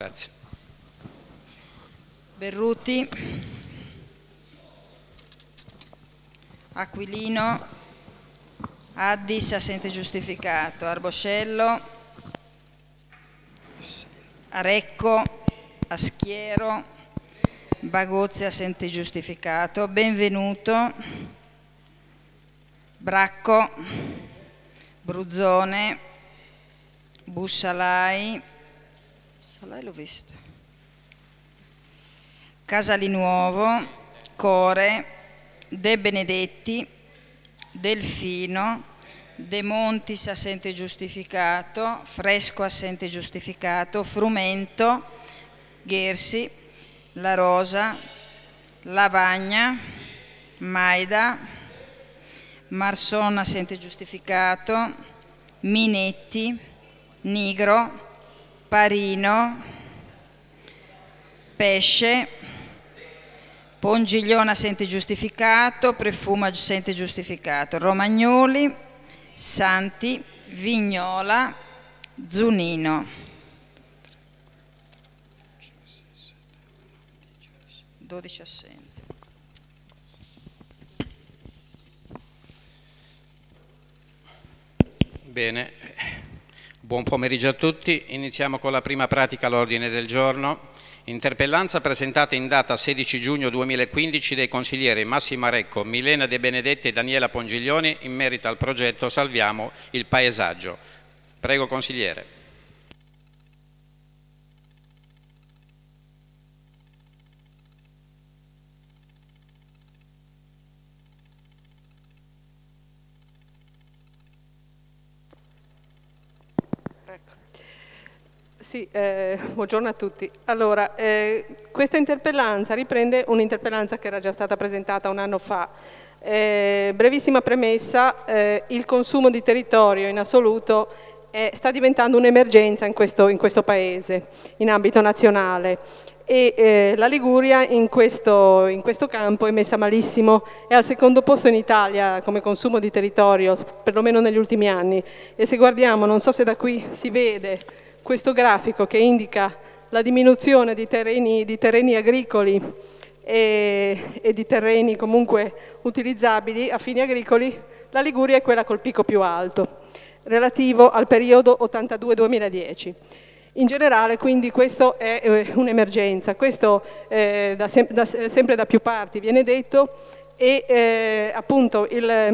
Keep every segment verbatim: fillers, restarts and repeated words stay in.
Grazie. Berruti, Aquilino, Addis, assente giustificato, Arboscello, Arecco, Aschiero, Bagozzi, assente giustificato, Benvenuto, Bracco, Bruzzone, Bussalai, Bussalai l'ho visto, Casalinuovo, Core, De Benedetti, Delfino, De Montis, assente giustificato, Fresco, assente giustificato, Frumento, Ghersi, La Rosa, Lavagna, Maida, Marson, assente giustificato, Minetti, Nigro, Parino, Pesce, Pongiglione, assente giustificato, Prefuma, assente giustificato, Romagnoli, Santi, Vignola, Zunino. dodici assenti. Bene, buon pomeriggio a tutti. Iniziamo con la prima pratica all'ordine del giorno. Interpellanza presentata in data sedici giugno duemilaquindici dai consiglieri Massimo Arecco, Milena De Benedetti e Daniela Pongiglioni in merito al progetto Salviamo il Paesaggio. Prego consigliere. Sì, eh, buongiorno a tutti. Allora, eh, questa interpellanza riprende un'interpellanza che era già stata presentata un anno fa. Eh, brevissima premessa, eh, il consumo di territorio in assoluto eh, sta diventando un'emergenza in questo, in questo Paese, in ambito nazionale. E eh, la Liguria in questo, in questo campo è messa malissimo, è al secondo posto in Italia come consumo di territorio, perlomeno negli ultimi anni. E se guardiamo, non so se da qui si vede, questo grafico che indica la diminuzione di terreni, di terreni agricoli e, e di terreni comunque utilizzabili a fini agricoli, la Liguria è quella col picco più alto, relativo al periodo ottantadue duemiladieci. In generale, quindi, questo è eh, un'emergenza, questo eh, da sem da, sempre da più parti viene detto e eh, appunto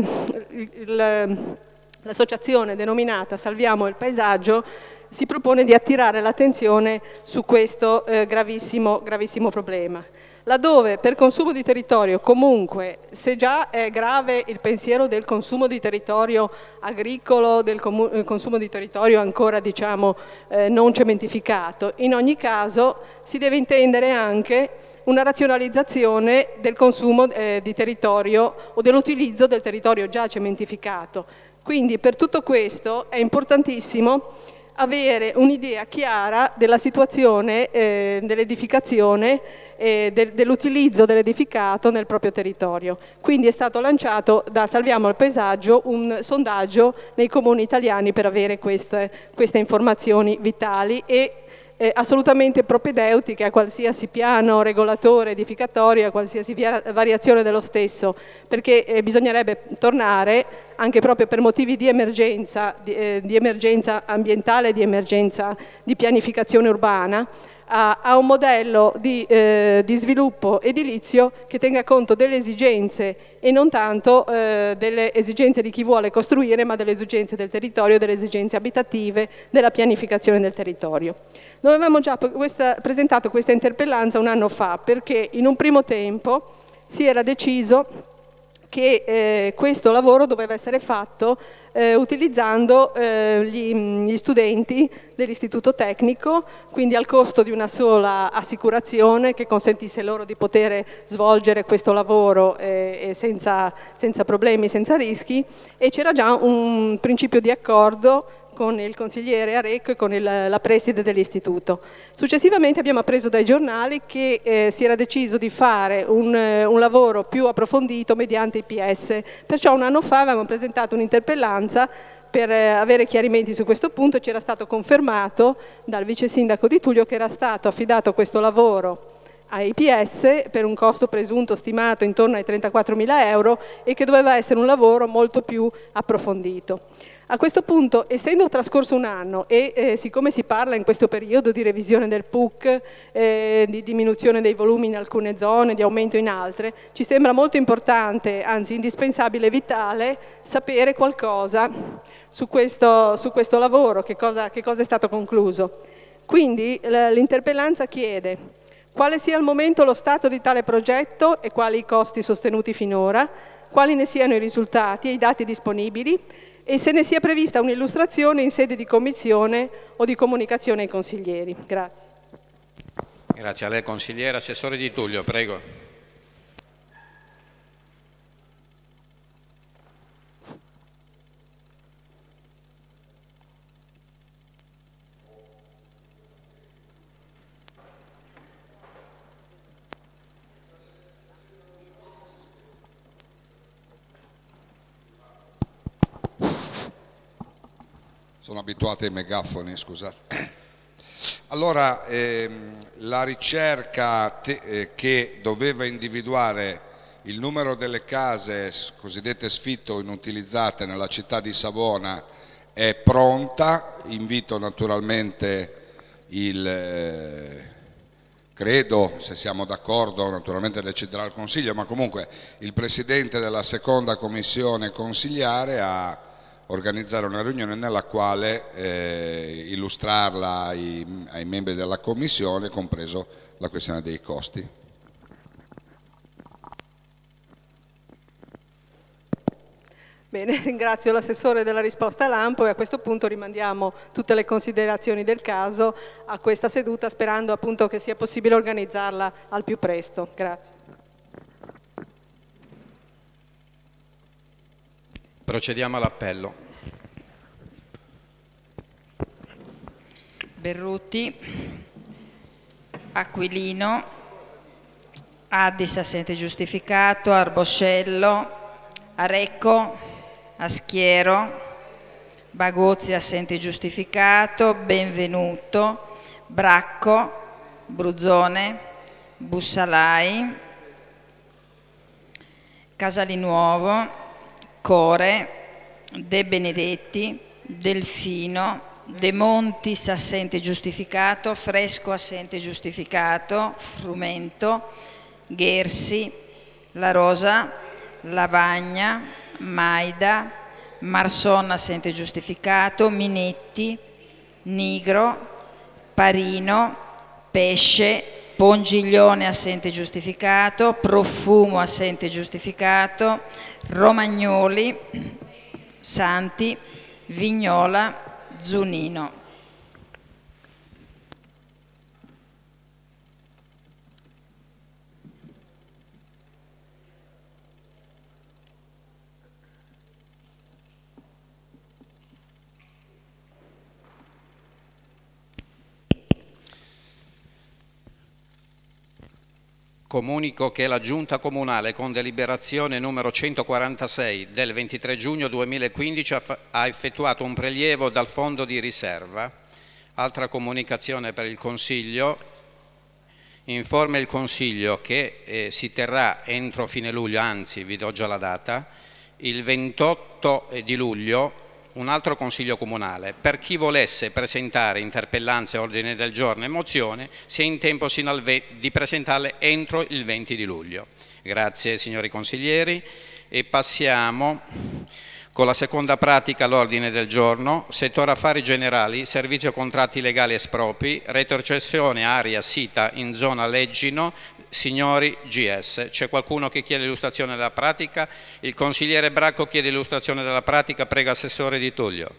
l'associazione denominata Salviamo il Paesaggio si propone di attirare l'attenzione su questo eh, gravissimo, gravissimo problema. Laddove per consumo di territorio comunque, se già è grave il pensiero del consumo di territorio agricolo, del consumo di territorio ancora diciamo eh, non cementificato, in ogni caso si deve intendere anche una razionalizzazione del consumo eh, di territorio o dell'utilizzo del territorio già cementificato. Quindi per tutto questo è importantissimo avere un'idea chiara della situazione eh, dell'edificazione e de dell'utilizzo dell'edificato nel proprio territorio. Quindi è stato lanciato da Salviamo il Paesaggio un sondaggio nei comuni italiani per avere queste, queste informazioni vitali e eh, assolutamente propedeutiche a qualsiasi piano regolatore edificatorio, a qualsiasi variazione dello stesso, perché eh, bisognerebbe tornare anche proprio per motivi di emergenza, di, eh, di emergenza ambientale, di emergenza di pianificazione urbana, a, a un modello di, eh, di sviluppo edilizio che tenga conto delle esigenze e non tanto eh, delle esigenze di chi vuole costruire, ma delle esigenze del territorio, delle esigenze abitative, della pianificazione del territorio. Noi avevamo già questa, presentato questa interpellanza un anno fa perché in un primo tempo si era deciso che eh, questo lavoro doveva essere fatto eh, utilizzando eh, gli, gli studenti dell'istituto tecnico, quindi al costo di una sola assicurazione che consentisse loro di poter svolgere questo lavoro eh, senza, senza problemi, senza rischi, e c'era già un principio di accordo con il consigliere Arecco e con il, la preside dell'istituto. Successivamente abbiamo appreso dai giornali che eh, si era deciso di fare un, un lavoro più approfondito mediante i P S, perciò un anno fa avevamo presentato un'interpellanza per avere chiarimenti su questo punto. Ci era stato confermato dal vice sindaco di Tullio che era stato affidato questo lavoro a I P S per un costo presunto stimato intorno ai trentaquattromila euro e che doveva essere un lavoro molto più approfondito. A questo punto, essendo trascorso un anno e eh, siccome si parla in questo periodo di revisione del P U C, eh, di diminuzione dei volumi in alcune zone, di aumento in altre, ci sembra molto importante, anzi indispensabile e vitale, sapere qualcosa su questo, su questo lavoro, che cosa, che cosa è stato concluso. Quindi l'interpellanza chiede quale sia al momento lo stato di tale progetto e quali i costi sostenuti finora, quali ne siano i risultati e i dati disponibili, e se ne sia prevista un'illustrazione in sede di commissione o di comunicazione ai consiglieri. Grazie. Grazie a lei consigliere. Assessore Di Tullio, prego. Sono abituato ai megafoni, scusate. Allora, ehm, la ricerca eh, che doveva individuare il numero delle case cosiddette sfitte o inutilizzate nella città di Savona è pronta. Invito naturalmente il, eh, credo, se siamo d'accordo, naturalmente deciderà il Consiglio, ma comunque il Presidente della seconda commissione consigliare a organizzare una riunione nella quale eh, illustrarla ai, ai membri della Commissione, compreso la questione dei costi. Bene, ringrazio l'assessore della risposta lampo e a questo punto rimandiamo tutte le considerazioni del caso a questa seduta, sperando appunto che sia possibile organizzarla al più presto. Grazie. Procediamo all'appello. Berruti, Aquilino, Addis assente giustificato, Arboscello, Arecco, Aschiero, Bagozzi assente giustificato, Benvenuto, Bracco, Bruzzone, Bussalai, Casalinuovo, Core, De Benedetti, Delfino, De Montis assente giustificato, Fresco assente giustificato, Frumento, Ghersi, La Rosa, Lavagna, Maida, Marson assente giustificato, Minetti, Nigro, Parino, Pesce, Pongiglione assente giustificato, Profumo assente giustificato, Romagnoli, Santi, Vignola, Zunino. Comunico che la Giunta Comunale con deliberazione numero centoquarantasei del ventitré giugno duemilaquindici ha effettuato un prelievo dal fondo di riserva. Altra comunicazione per il Consiglio. Informa il Consiglio che eh, si terrà entro fine luglio, anzi vi do già la data, il ventotto di luglio un altro Consiglio Comunale. Per chi volesse presentare interpellanze, ordini del giorno e mozioni, si è in tempo sino al di presentarle entro il venti di luglio. Grazie signori consiglieri e passiamo con la seconda pratica all'ordine del giorno, settore affari generali, servizio contratti legali espropri, retrocessione area sita in zona Leggino, signori G S. C'è qualcuno che chiede l'illustrazione della pratica? Il consigliere Bracco chiede l'illustrazione della pratica, prego assessore Di Tullio.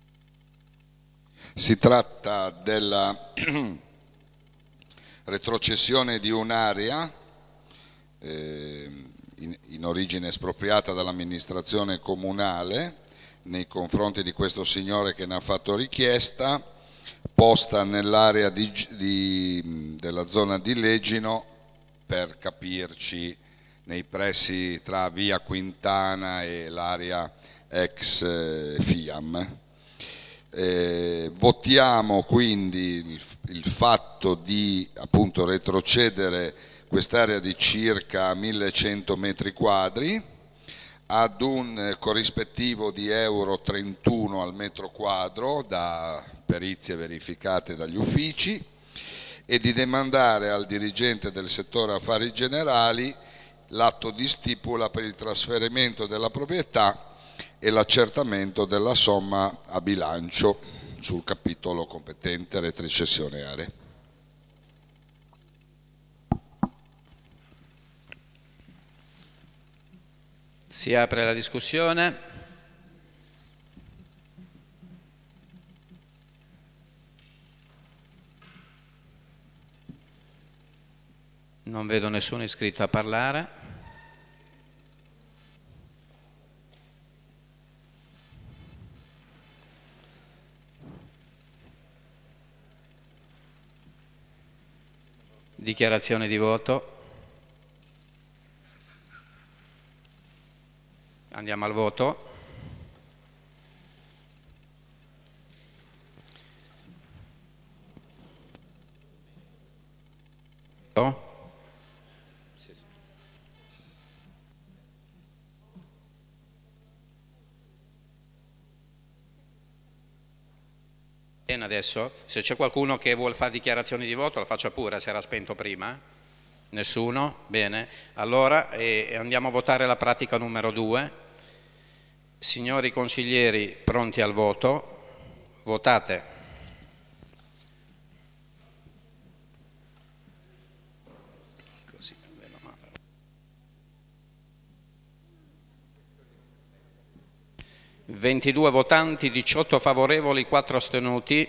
Si tratta della retrocessione di un'area eh, in, in origine espropriata dall'amministrazione comunale nei confronti di questo signore che ne ha fatto richiesta, posta nell'area di, di, della zona di Leggino, per capirci nei pressi tra via Quintana e l'area ex Fiam. Eh, votiamo quindi il, il fatto di appunto retrocedere quest'area di circa millecento metri quadri ad un corrispettivo di euro trentuno al metro quadro da perizie verificate dagli uffici, e di demandare al dirigente del settore affari generali l'atto di stipula per il trasferimento della proprietà e l'accertamento della somma a bilancio sul capitolo competente retrocessione aree. Si apre la discussione. Non vedo nessuno iscritto a parlare. Dichiarazione di voto. Andiamo al voto. Bene, adesso, se c'è qualcuno che vuole fare dichiarazioni di voto, la faccia pure, se era spento prima. Nessuno? Bene. Allora eh, andiamo a votare la pratica numero due. Signori consiglieri, pronti al voto? Votate. Così, meno male. ventidue votanti, diciotto favorevoli, quattro astenuti.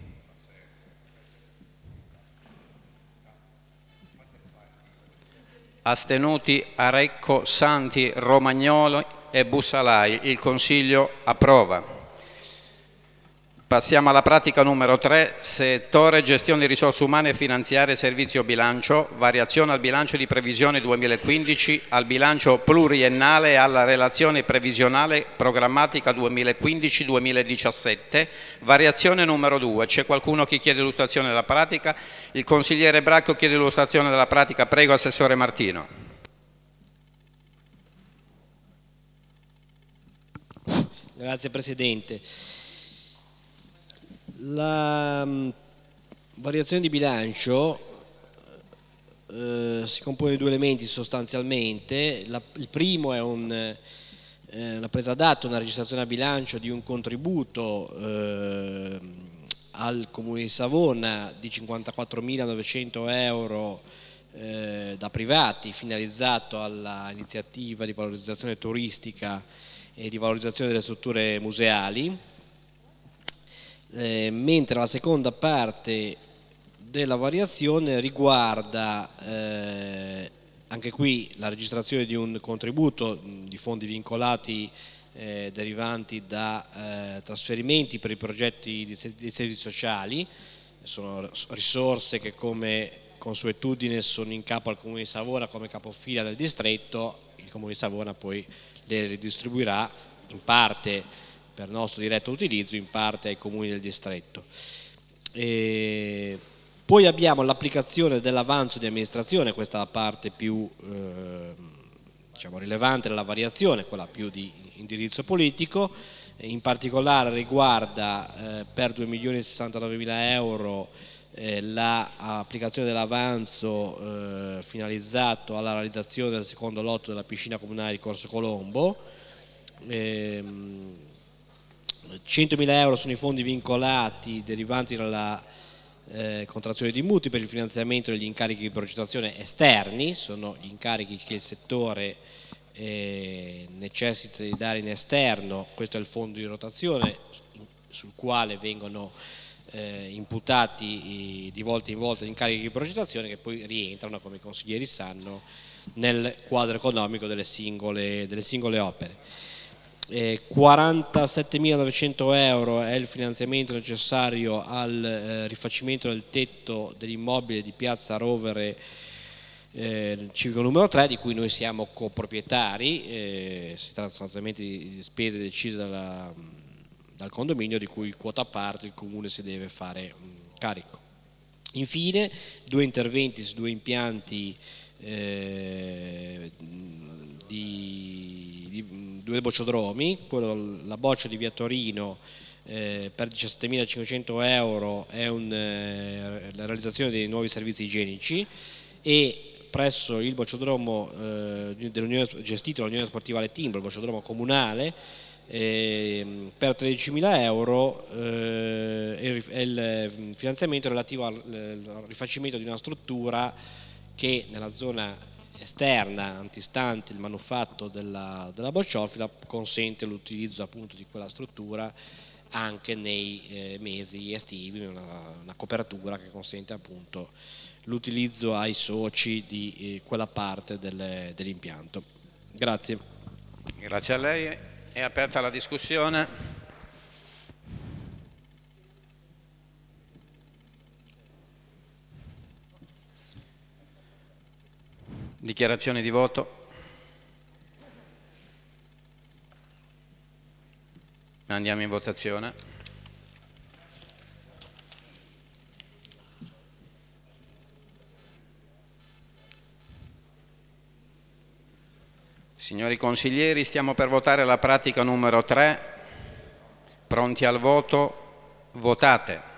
Astenuti Arecco, Santi, Romagnoli e Bussalai. Il Consiglio approva. Passiamo alla pratica numero tre, settore gestione di risorse umane e finanziarie, servizio bilancio, variazione al bilancio di previsione duemilaquindici, al bilancio pluriennale e alla relazione previsionale programmatica duemilaquindici duemiladiciassette, variazione numero due. C'è qualcuno che chiede illustrazione della pratica? Il consigliere Bracco chiede illustrazione della pratica, prego Assessore Martino. Grazie Presidente. La mh, variazione di bilancio eh, si compone di due elementi sostanzialmente. La, il primo è un, eh, una presa d'atto, una registrazione a bilancio di un contributo eh, al Comune di Savona di cinquantaquattromilanovecento euro eh, da privati, finalizzato all'iniziativa di valorizzazione turistica e di valorizzazione delle strutture museali. Eh, mentre la seconda parte della variazione riguarda eh, anche qui la registrazione di un contributo di fondi vincolati eh, derivanti da eh, trasferimenti per i progetti di, di servizi sociali. Sono risorse che come consuetudine sono in capo al Comune di Savona come capofila del distretto. Il Comune di Savona poi le ridistribuirà in parte per nostro diretto utilizzo, in parte ai comuni del distretto. E poi abbiamo l'applicazione dell'avanzo di amministrazione, questa è la parte più eh, diciamo, rilevante della variazione, quella più di indirizzo politico, in particolare riguarda eh, per due milioni e sessantanovemila euro eh, l'applicazione dell'avanzo eh, finalizzato alla realizzazione del secondo lotto della piscina comunale di Corso Colombo. Ehm, centomila euro sono i fondi vincolati derivanti dalla eh, contrazione di mutui per il finanziamento degli incarichi di progettazione esterni, sono gli incarichi che il settore eh, necessita di dare in esterno. Questo è il fondo di rotazione sul quale vengono eh, imputati di volta in volta gli incarichi di progettazione, che poi rientrano, come i consiglieri sanno, nel quadro economico delle singole, delle singole opere. Eh, quarantasettemilanovecento euro è il finanziamento necessario al eh, rifacimento del tetto dell'immobile di piazza Rovere eh, civico numero tre, di cui noi siamo coproprietari. Eh, si tratta sostanzialmente di, di spese decise dalla, dal condominio, di cui quota parte il comune si deve fare mh, carico. Infine, due interventi su due impianti eh, di, di due bocciodromi, quello, la boccia di via Torino eh, per diciassettemilacinquecento euro è un, eh, la realizzazione dei nuovi servizi igienici, e presso il bocciodromo eh, gestito dall'Unione Sportiva Le Timbro, il bocciodromo comunale, eh, per tredicimila euro eh, è il finanziamento relativo al, al rifacimento di una struttura che nella zona esterna antistante il manufatto della, della bocciofila consente l'utilizzo appunto di quella struttura anche nei eh, mesi estivi, una, una copertura che consente appunto l'utilizzo ai soci di eh, quella parte del, dell'impianto. Grazie. Grazie a lei. È aperta la discussione. Dichiarazioni di voto. Andiamo in votazione. Signori consiglieri, stiamo per votare la pratica numero tre. Pronti al voto? Votate.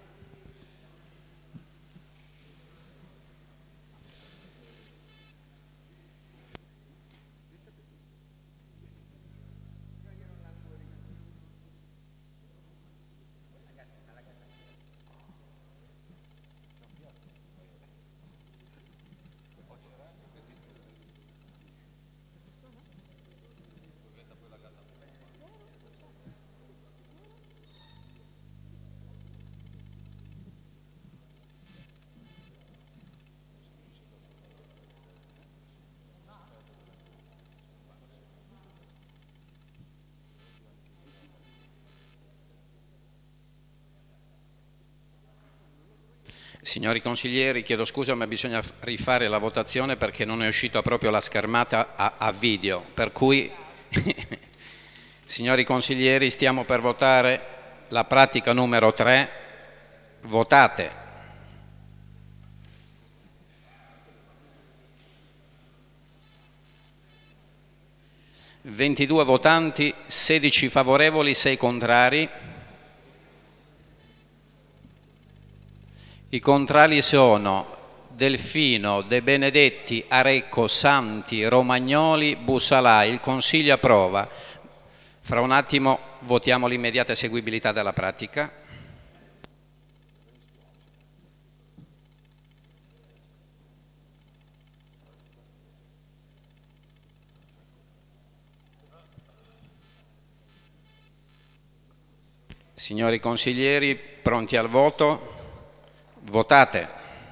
Signori consiglieri, chiedo scusa, ma bisogna rifare la votazione perché non è uscita proprio la schermata a, a video, per cui, signori consiglieri, stiamo per votare la pratica numero tre. Votate. ventidue votanti, sedici favorevoli, sei contrari. I contrari sono Delfino, De Benedetti, Arecco, Santi, Romagnoli, Bussalà. Il Consiglio approva. Fra un attimo votiamo l'immediata eseguibilità della pratica. Signori consiglieri, pronti al voto? Votate.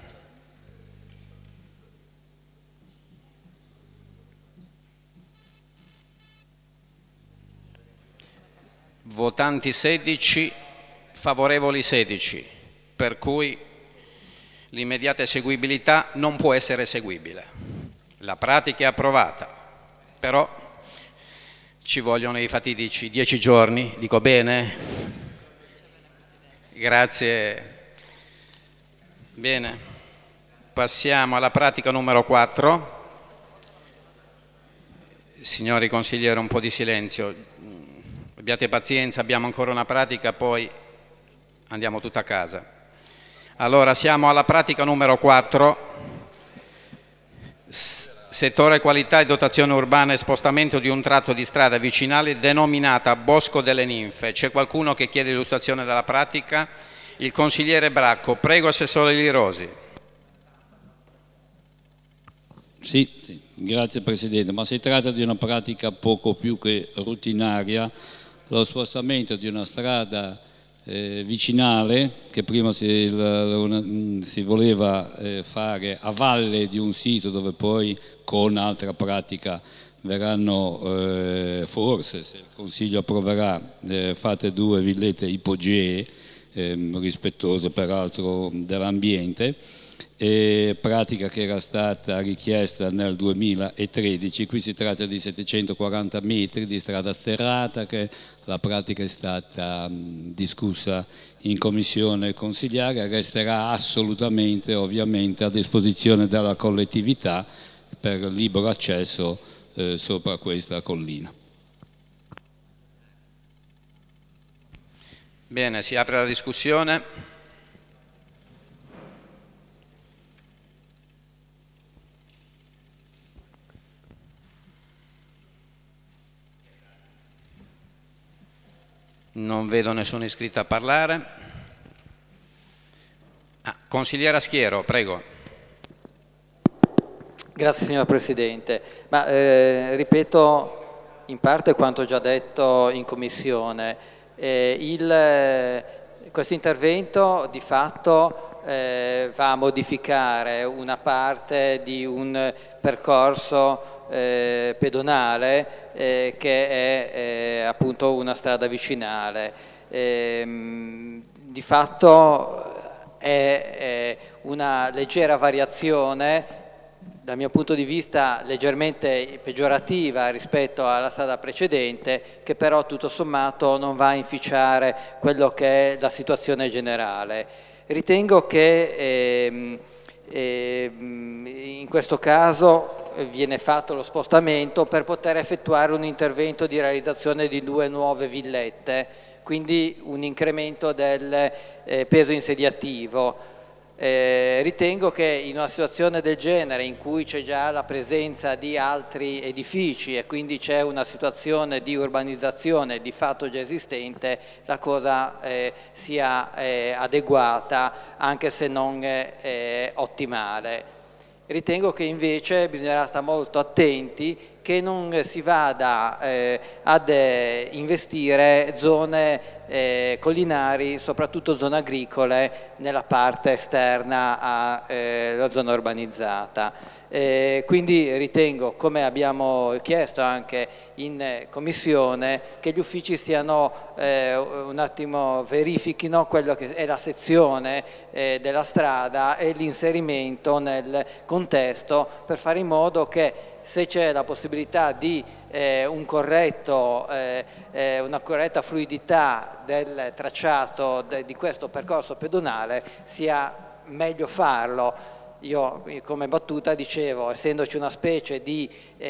Votanti sedici, favorevoli sedici, per cui l'immediata eseguibilità non può essere eseguibile. La pratica è approvata, però ci vogliono i fatidici dieci giorni, dico bene? Grazie. Bene, passiamo alla pratica numero quattro. Signori consiglieri, un po' di silenzio. Abbiate pazienza, abbiamo ancora una pratica, poi andiamo tutta a casa. Allora, siamo alla pratica numero quattro. Settore qualità e dotazione urbana e spostamento di un tratto di strada vicinale denominata Bosco delle Ninfe. C'è qualcuno che chiede l'illustrazione della pratica? Il consigliere Bracco. Prego, assessore Lirosi. Sì, sì, grazie Presidente, ma si tratta di una pratica poco più che rutinaria, lo spostamento di una strada eh, vicinale che prima si, la, si voleva eh, fare a valle di un sito dove poi con altra pratica verranno eh, forse, se il Consiglio approverà, eh, fatte due villette ipogee, eh, rispettose peraltro dell'ambiente, e pratica che era stata richiesta nel duemilatredici. Qui si tratta di settecentoquaranta metri di strada sterrata, che la pratica è stata mh, discussa in commissione consiliare, resterà assolutamente ovviamente a disposizione della collettività per libero accesso eh, sopra questa collina. Bene, si apre la discussione. Non vedo nessuno iscritto a parlare. Ah, consigliera Schiero, prego. Grazie signor Presidente. Ma, eh, ripeto in parte quanto già detto in Commissione. Eh, il, questo intervento di fatto eh, va a modificare una parte di un percorso eh, pedonale eh, che è eh, appunto una strada vicinale. Eh, di fatto è, è una leggera variazione, dal mio punto di vista leggermente peggiorativa rispetto alla strada precedente, che però tutto sommato non va a inficiare quello che è la situazione generale. Ritengo che ehm, ehm, in questo caso viene fatto lo spostamento per poter effettuare un intervento di realizzazione di due nuove villette, quindi un incremento del eh, peso insediativo. Eh, ritengo che in una situazione del genere, in cui c'è già la presenza di altri edifici e quindi c'è una situazione di urbanizzazione di fatto già esistente, la cosa eh, sia eh, adeguata, anche se non eh, ottimale. Ritengo che invece bisognerà stare molto attenti che non si vada eh, ad eh, investire zone eh, collinari, soprattutto zone agricole, nella parte esterna alla zona urbanizzata. Eh, quindi ritengo, come abbiamo chiesto anche in Commissione, che gli uffici siano eh, un attimo verifichino quello che è la sezione eh, della strada e l'inserimento nel contesto, per fare in modo che, se c'è la possibilità di eh, un corretto, eh, eh, una corretta fluidità del tracciato de, di questo percorso pedonale, sia meglio farlo. Io come battuta dicevo, essendoci una specie di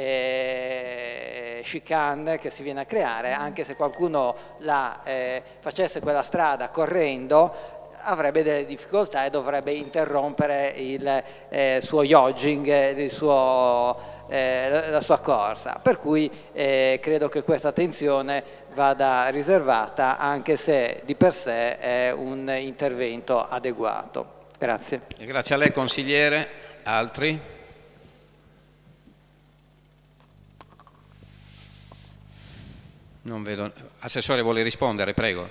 eh, chicane che si viene a creare, anche se qualcuno la, eh, facesse quella strada correndo, avrebbe delle difficoltà e dovrebbe interrompere il eh, suo jogging, il suo, eh, la sua corsa. Per cui eh, credo che questa attenzione vada riservata, anche se di per sé è un intervento adeguato. Grazie. Grazie a lei consigliere. Altri? Non vedo. Assessore vuole rispondere, prego.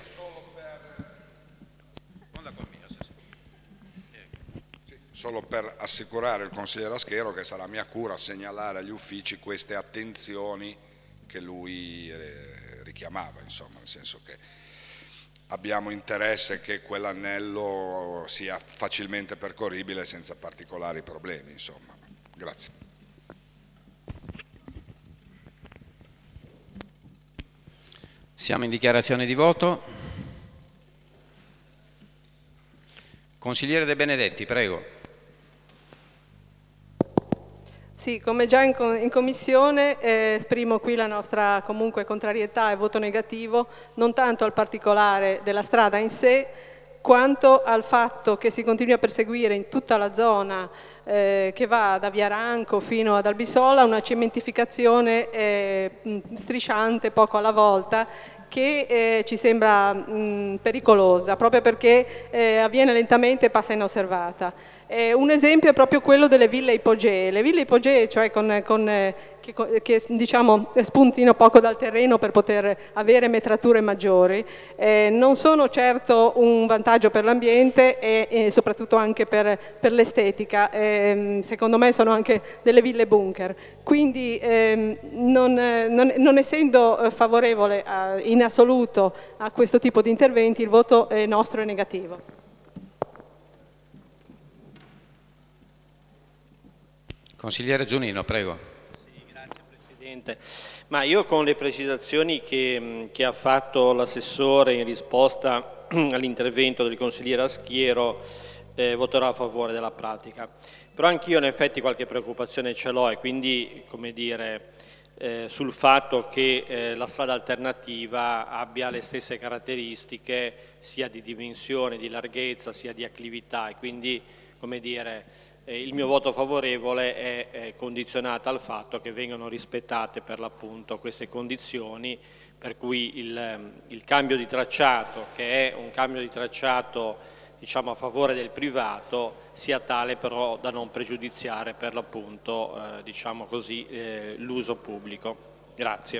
Solo per assicurare il consigliere Schiero che sarà mia cura segnalare agli uffici queste attenzioni che lui eh, richiamava, insomma, nel senso che abbiamo interesse che quell'anello sia facilmente percorribile senza particolari problemi, insomma. Grazie. Siamo in dichiarazione di voto. Consigliere De Benedetti, prego. Sì, come già in, in Commissione eh, esprimo qui la nostra comunque contrarietà e voto negativo, non tanto al particolare della strada in sé, quanto al fatto che si continui a perseguire in tutta la zona eh, che va da Via Ranco fino ad Albisola una cementificazione eh, strisciante poco alla volta, che eh, ci sembra mh, pericolosa, proprio perché eh, avviene lentamente e passa inosservata. Eh, un esempio è proprio quello delle ville ipogee. Le ville ipogee, cioè con, con, eh, che, che diciamo, spuntino poco dal terreno per poter avere metrature maggiori, eh, non sono certo un vantaggio per l'ambiente e, e soprattutto anche per, per l'estetica. Eh, secondo me sono anche delle ville bunker. Quindi ehm, non, non, non essendo favorevole a, in assoluto a questo tipo di interventi, il voto eh, nostro è negativo. Consigliere Zunino, prego. Sì, grazie Presidente. Ma io con le precisazioni che, che ha fatto l'assessore in risposta all'intervento del consigliere Aschiero eh, voterò a favore della pratica. Però anch'io in effetti qualche preoccupazione ce l'ho e quindi, come dire, eh, sul fatto che eh, la strada alternativa abbia le stesse caratteristiche sia di dimensione, di larghezza, sia di acclività e quindi, come dire, eh, il mio voto favorevole è, è condizionato al fatto che vengano rispettate per l'appunto queste condizioni, per cui il, il cambio di tracciato, che è un cambio di tracciato diciamo a favore del privato, sia tale però da non pregiudiziare per l'appunto eh, diciamo così eh, l'uso pubblico. Grazie.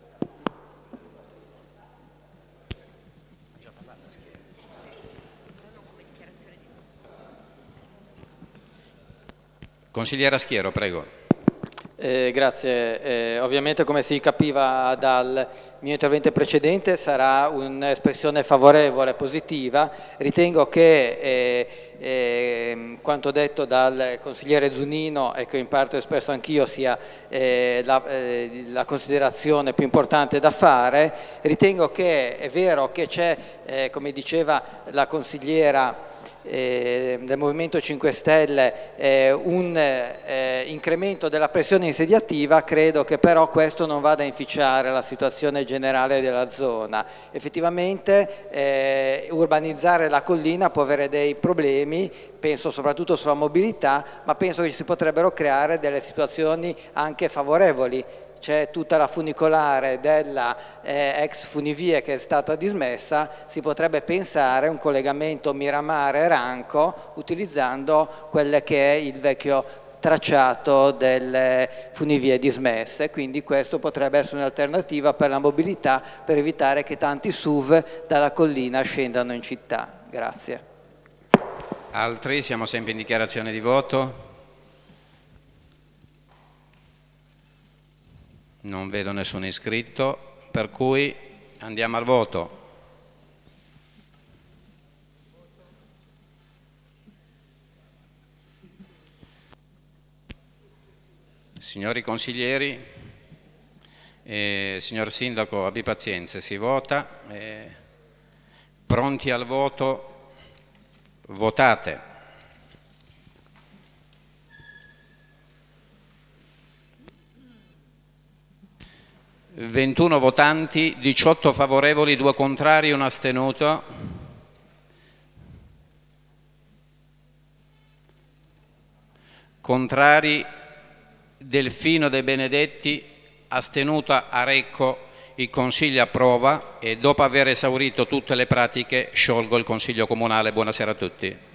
Consigliere Aschiero, prego. Eh, grazie, eh, ovviamente come si capiva dal mio intervento precedente sarà un'espressione favorevole, positiva. Ritengo che eh, eh, quanto detto dal consigliere Zunino e che in parte ho espresso anch'io sia eh, la, eh, la considerazione più importante da fare. Ritengo che è vero che c'è, eh, come diceva la consigliera Eh, del Movimento cinque Stelle eh, un eh, incremento della pressione insediativa, credo che però questo non vada a inficiare la situazione generale della zona. Effettivamente eh, urbanizzare la collina può avere dei problemi, penso soprattutto sulla mobilità, ma penso che si potrebbero creare delle situazioni anche favorevoli. C'è tutta la funicolare della eh, ex funivie che è stata dismessa, si potrebbe pensare un collegamento Miramare-Ranco utilizzando quelle che è il vecchio tracciato delle funivie dismesse, quindi questo potrebbe essere un'alternativa per la mobilità per evitare che tanti S U V dalla collina scendano in città. Grazie. Altri? Siamo sempre in dichiarazione di voto. Non vedo nessun iscritto, per cui andiamo al voto. Signori consiglieri, eh, signor Sindaco, abbi pazienza, si vota. Eh, pronti al voto? Votate. ventuno votanti, diciotto favorevoli, due contrari, un astenuto. Contrari Delfino De Benedetti, astenuta Arecco. Il Consiglio approva e dopo aver esaurito tutte le pratiche sciolgo il Consiglio Comunale. Buonasera a tutti.